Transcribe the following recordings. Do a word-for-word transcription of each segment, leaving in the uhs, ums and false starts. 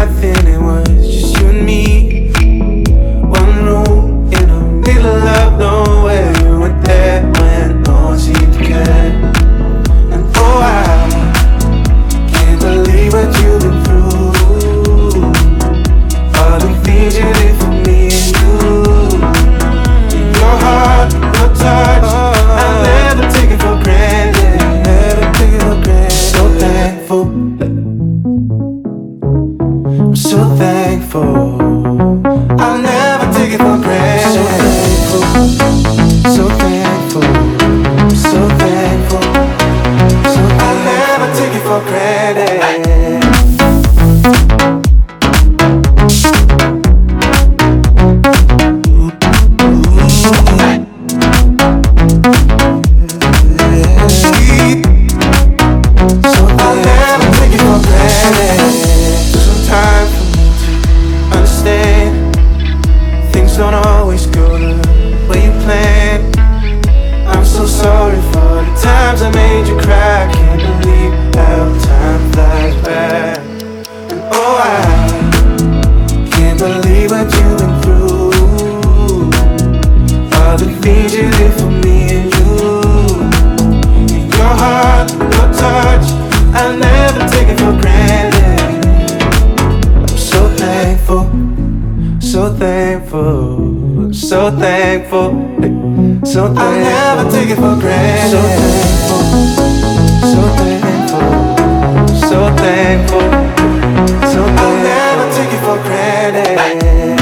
nothing, it was just you and me. One room in the middle of nowhere. You were there when no one seemed to care. And oh, I can't believe what you've been through. All the things you did for me and you. In your heart, your touch, I'll never take it for granted. Never take it for granted. So thankful, I'm so thankful. I'll never take it for granted. So thankful, so thankful, so thankful. So I'll never take it for granted. Don't always go the way you planned. I'm so sorry for the times I made you cry. I can't believe how time flies by. And oh, I can't believe what you've been through. All the things you did for me and you. In your heart, your touch, I'll never take it for granted. I'm so thankful, so thankful, so thankful, so thankful. I'll never take it for granted. So thankful, so thankful, so thankful, so thankful. I'll never take it for granted.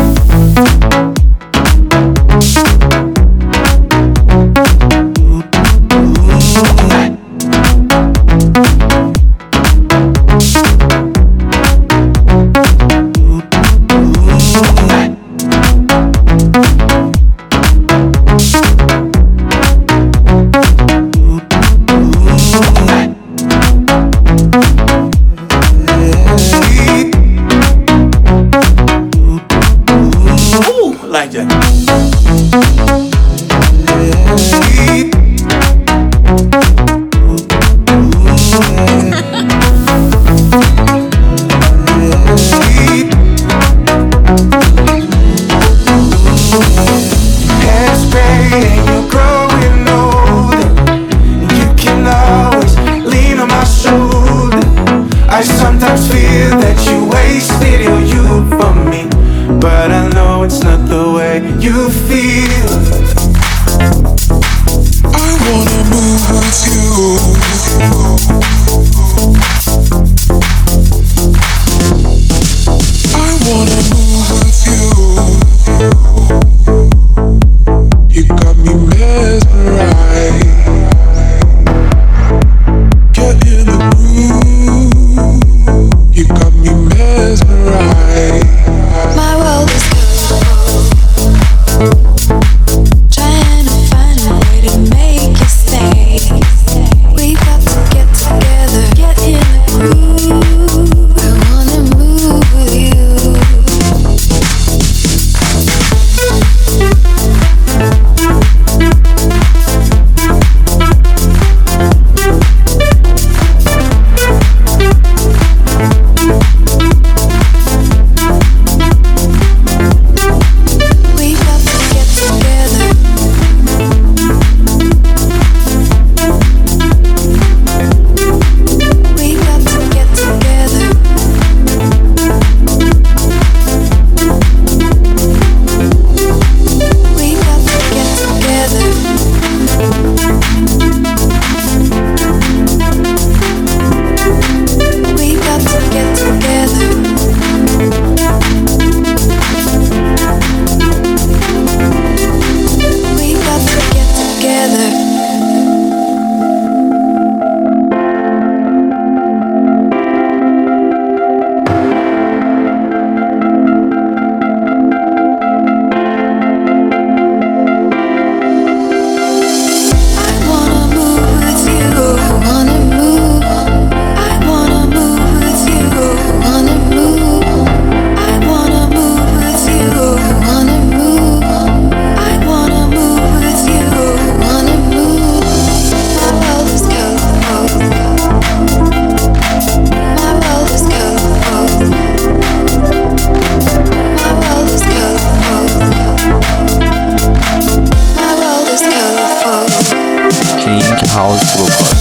Like that. Sometimes feel that you wasted your youth from me, but I know it's not the way you feel. I wanna move with you. I wanna move with you. You got me mesmerized. Get in the groove. You got me mesmerized. My world is trying to find a way to make you stay. We got to get together, get in the groove. I wanna move with you. House Brooklyn.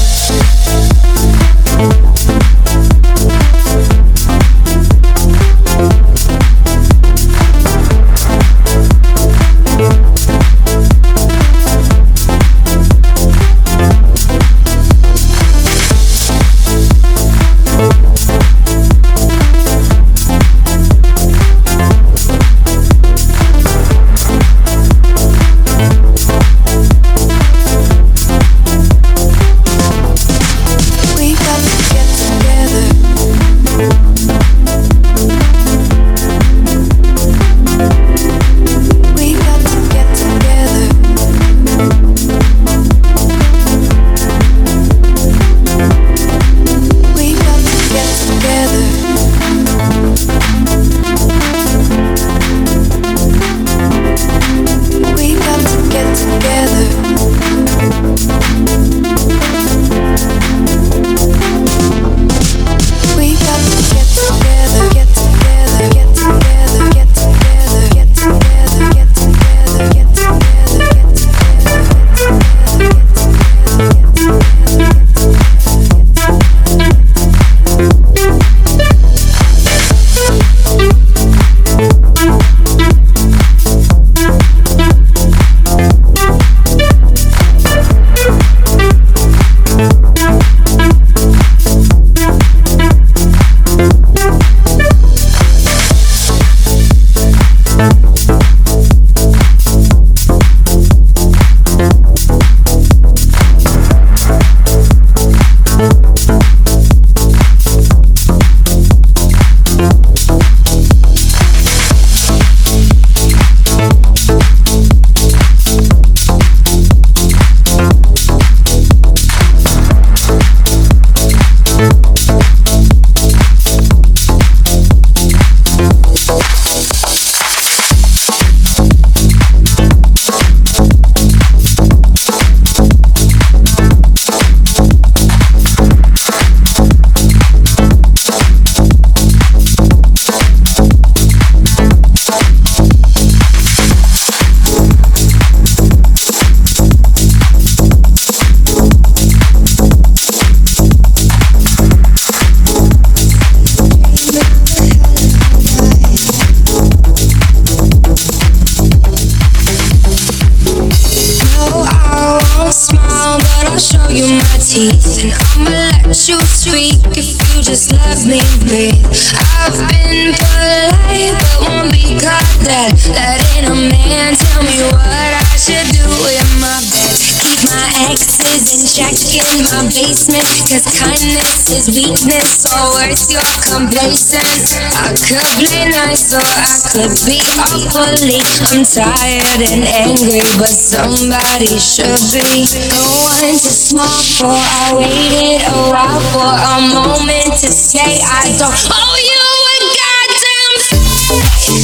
teeth, and I'ma let you speak if you just let me breathe. I've been polite, but won't be caught dead. Letting a man tell me what I should do in my bed. Keep my exes in check in my basement, cause kindness is weakness, or worse, you're complacent. I could play nice or I could be awfully. I'm tired and angry, but somebody should be. Going too small for I waited a while for a moment to say I don't owe you a goddamn thing.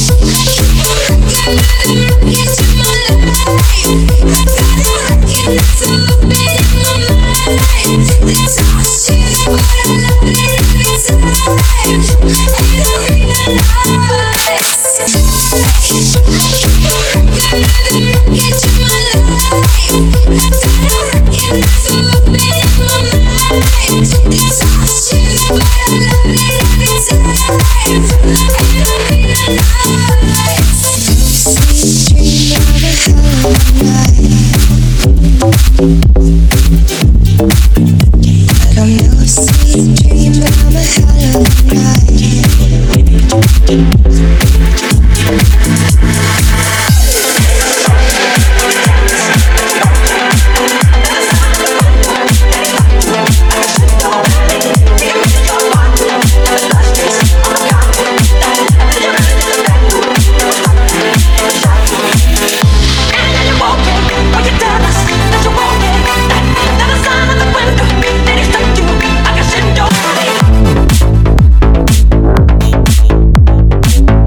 Get to my life, I gotta work it to open in my mind. That's all shit, but I love it every time. I don't realize. Get to my life, I gotta work it to open in my mind. That's all shit, but I love it every time. I don't realize. Sweet dream of a hell of a night. I'm no sweet dream of a hell of a night. We'll be right back.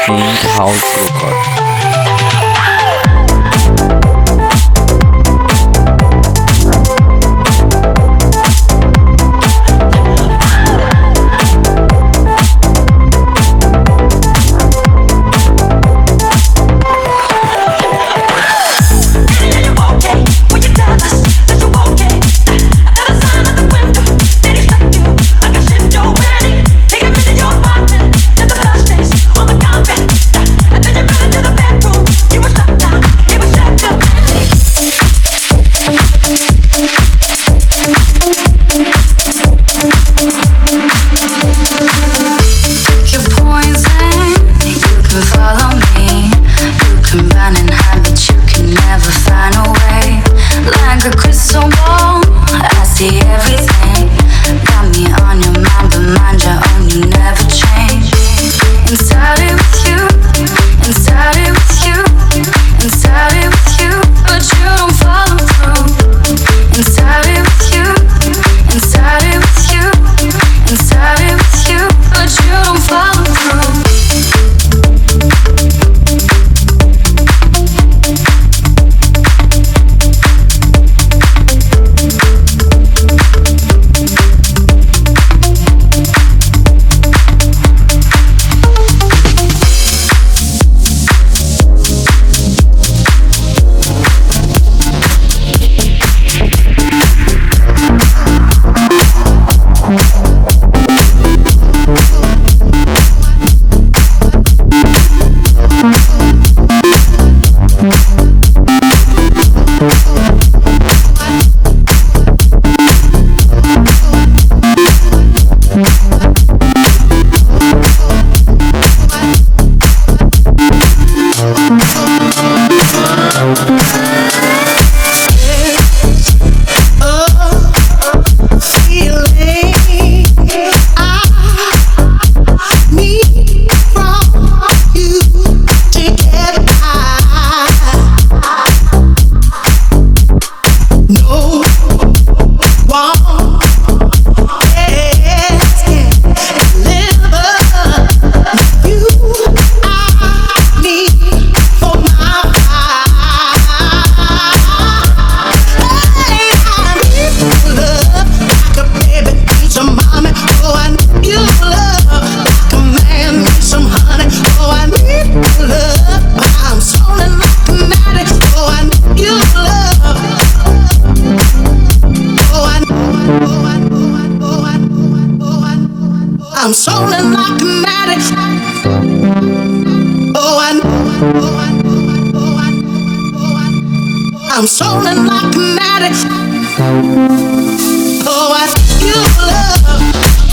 Pink House Record. I'm swollen like an addict. Oh, I know. Oh, I know. Oh, I know. Oh, I know. I'm swollen like an addict. Oh, I feel love.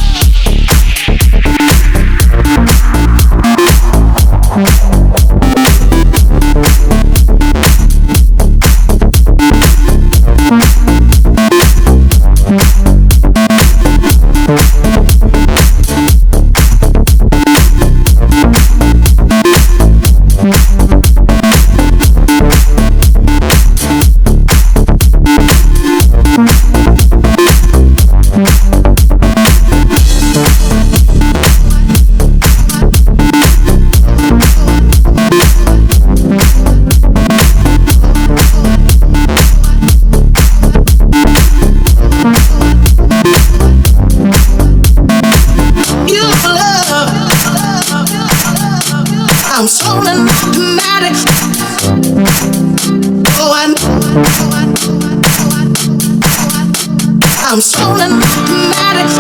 I'm swollen like an addict. Oh, I know. Oh, I know. Oh, I know. I'm swollen like an addict.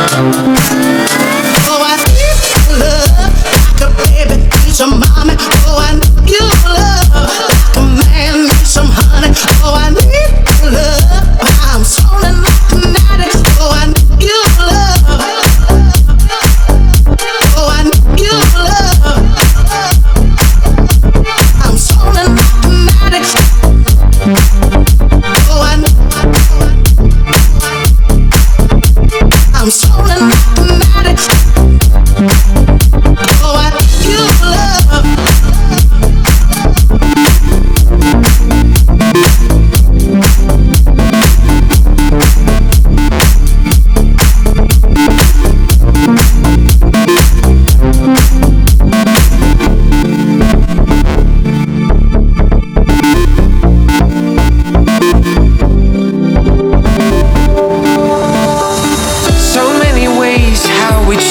Oh, I feel love like a baby needs some mommy. Oh, I need you love like a man needs some honey. Oh, I need love. I'm swollen like an addict. Oh, I need you love. Oh, I need you love. I'm swollen like an addict. Oh, I know. I'm swollen like an addict.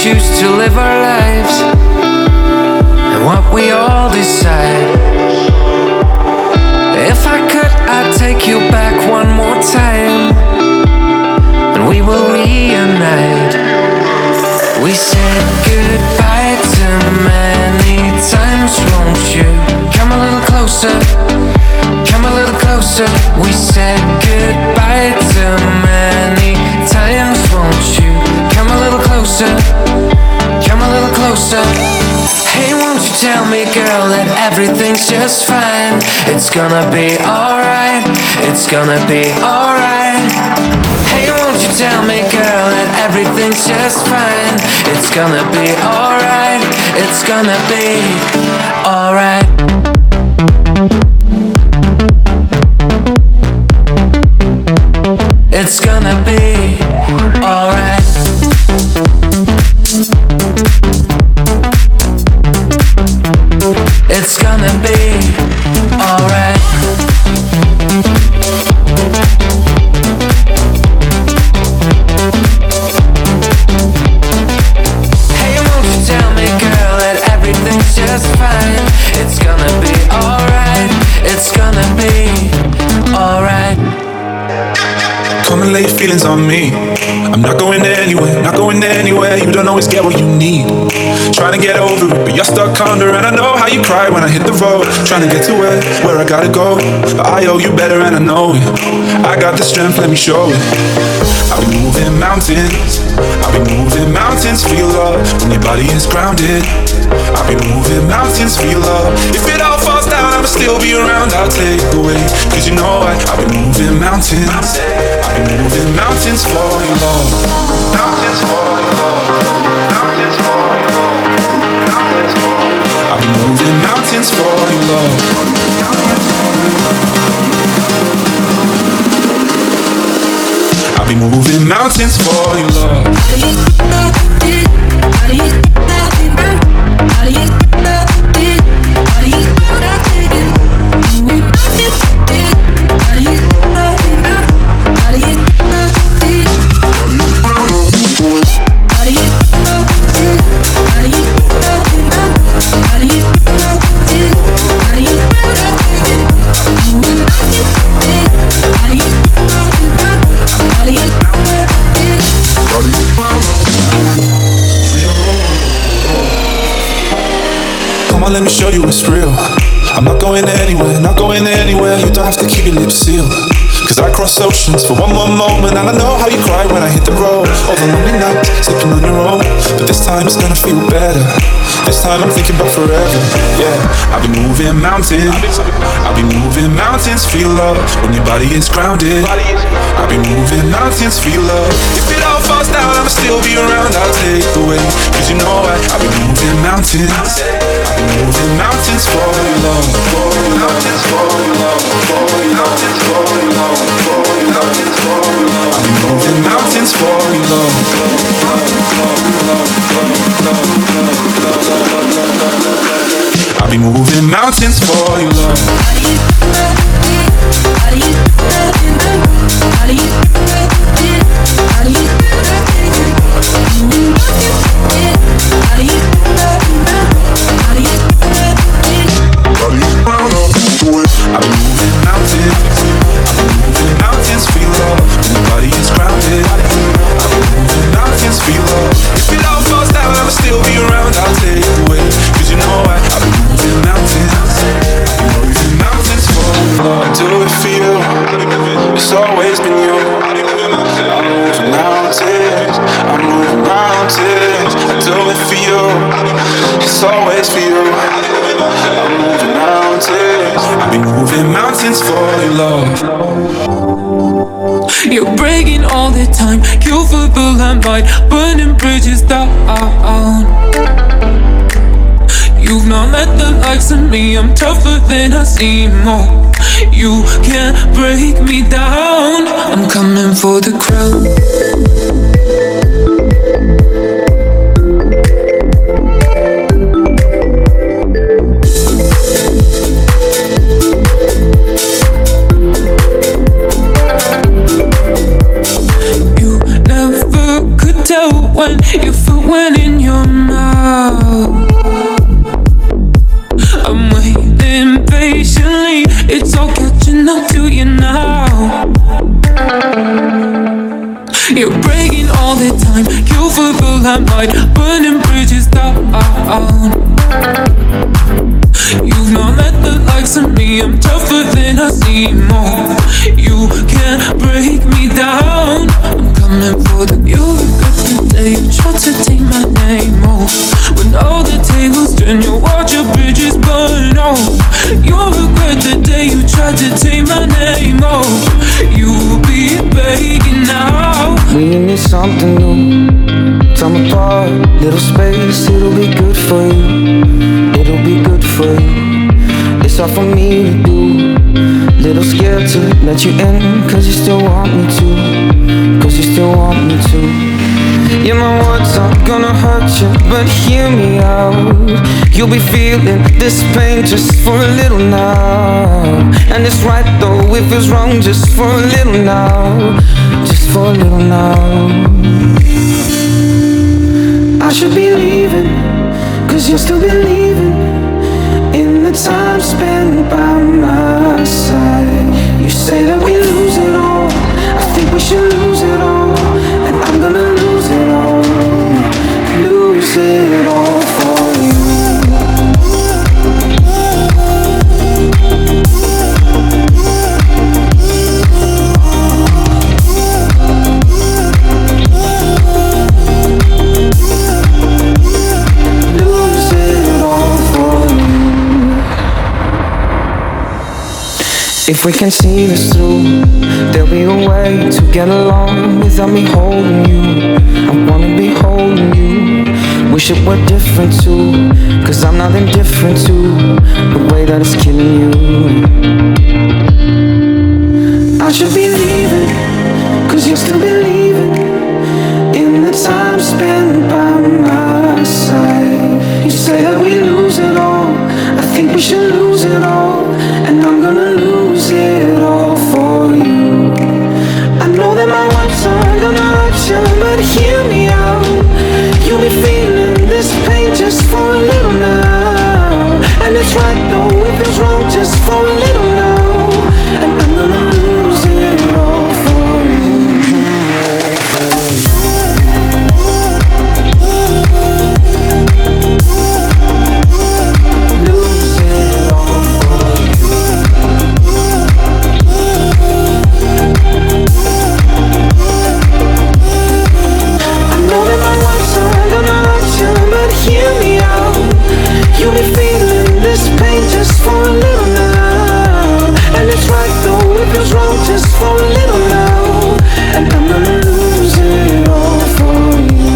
choose to live our lives and what we all decide. If I could, I'd take you back one more time, and we will reunite. We said goodbye too many times, won't you? Come a little closer, come a little closer. We said goodbye too many times, won't you? Come a little closer, come a little closer. Hey, won't you tell me, girl, that everything's just fine? It's gonna be alright, it's gonna be alright. Hey, won't you tell me, girl, that everything's just fine? It's gonna be alright, it's gonna be alright. It's gonna be alright. It's gonna be alright. Hey, won't you tell me, girl, that everything's just fine? It's gonna be alright. It's gonna be alright. Come and lay your feelings on me. I'm not going anywhere, not going anywhere. You don't always get what you need. Trying to get over it, but you're stuck under. And I know how you cry when I hit the road. Trying to get to where, where I gotta go. But I owe you better and I know it. I got the strength, let me show it. I've been moving mountains, I've been moving mountains, feel love when your body is grounded. I've been moving mountains, feel love. If it all falls down, I'ma still be around, I'll take the weight. Cause you know I, I've been moving mountains, I've been moving mountains for your love. Mountains for your love. Mountains for your love. Mountains for your love. I've been moving mountains for your love. I've been moving mountains for your love. Come on, let me show you it's real. I'm not going anywhere, not going anywhere. You don't have to keep your lips sealed. Cause I cross oceans for one more moment. And I know how you cry when I hit the road. All the lonely nights, sleeping on your own. But this time it's gonna feel better. This time I'm thinking about forever. Yeah, I've been moving mountains, I've been moving mountains, feel love when your body is grounded. I've been moving mountains, feel love. If it all falls down, I'ma still be around, I'll take the weight. Cause you know I, I've been moving mountains, I've been moving mountains for your love. Mountains for your love. Mountains for your love. Mountains for your love. I've been moving mountains for your love. I'll be moving mountains for your love. I've been moving mountains, I've been moving mountains, feel love. When your body is grounded. I've been moving mountains, feel love. If it all falls down, I'ma still be around, I'll take the weight. Cause you know I, I've been moving mountains, I've been moving mountains for love. I do it for you, it's always been you. I'm moving mountains, I'm moving mountains. I do it for you, it's always for you. I'm moving mountains, I've been moving mountains for your love. You're breaking all the time, you verbal and bite, burning bridges down. You've not met the likes of me, I'm tougher than I seem. Oh, you can't break me down, I'm coming for the crown. When you feel when in your dynamite, burning bridges down. You've not met the likes of me, I'm tougher than I seem. Oh, you can't break me down. I'm coming for the you regret the day you tried to take my name. Oh, when all the tables turn, you watch your bridges burn. Oh, you regret the day you tried to take my name. Oh, you'll be begging now. We need something new. Time apart, little space, it'll be good for you. It'll be good for you. It's hard for me to do. Little scared to let you in, cause you still want me to. Cause you still want me to. Yeah, my words aren't gonna hurt you, but hear me out. You'll be feeling this pain just for a little now. And it's right though, it feels wrong just for a little now. Just for a little now. I should be leaving, cause you're still believing in the time spent by my side. You say that we lose it all, I think we should lose it all. And I'm gonna lose it all, lose it all for you. If we can see this through, there'll be a way to get along without me holding you. I wanna be holding you. Wish it were different too, cause I'm not indifferent to the way that it's killing you. I should be leaving, cause you're still believing in the time spent by my side. You say that we lose it all, I think we should lose it all. And I'm gonna lose it all for you. I know that my words aren't gonna hurt you, but hear me out. You'll be feeling this pain just for a little now. And it's right though, it feels wrong just for a little now. And I'm gonna lose it all for you. Lose it all for you. You'll be feeling this pain just for a little now. And it's right though, it feels wrong just for a little now. And I'm gonna lose it all for you.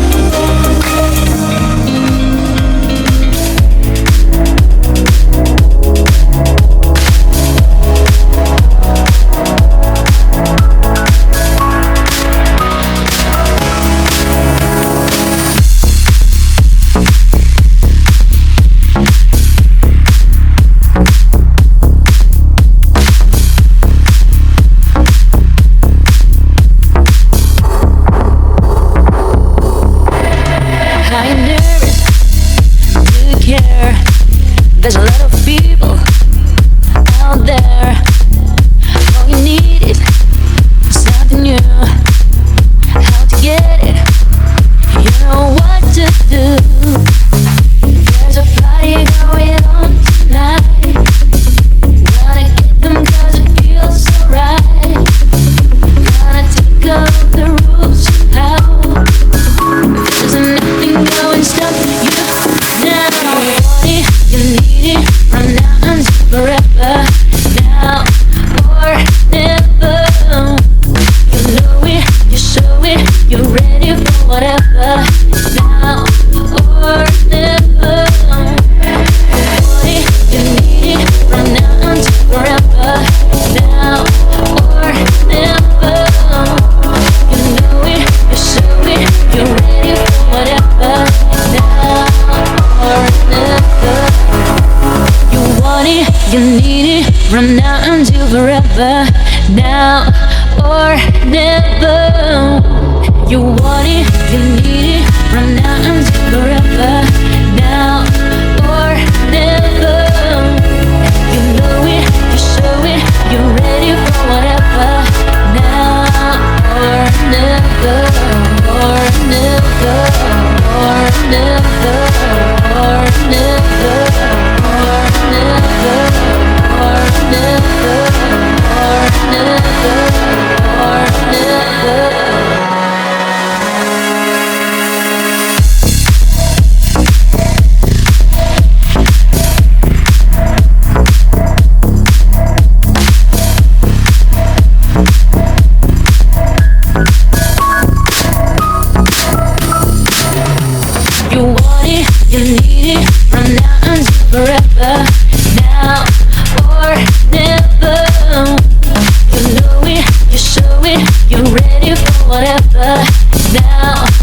There's a lot of people out there. All you need is something new. How to get it? You know what to do. There's a party going on tonight. Wanna get them 'cause it feels so right. Gonna take off the rules somehow. There's nothing going to stop you now. You need it from now until forever. Now or never. You know it, you show it, you're ready for whatever. Now or never. Boy, you need it from now until forever. Now or never. You know it, you show it, you're ready for whatever. Now or never. You want it, you need it from now until forever. Now or never. You want it, you need it from now until forever. Now or never. You know it, you show it, you're ready for whatever. Now or never, or never. you need it from now until forever. Now or never. You know it, you show it, you're ready for whatever. Now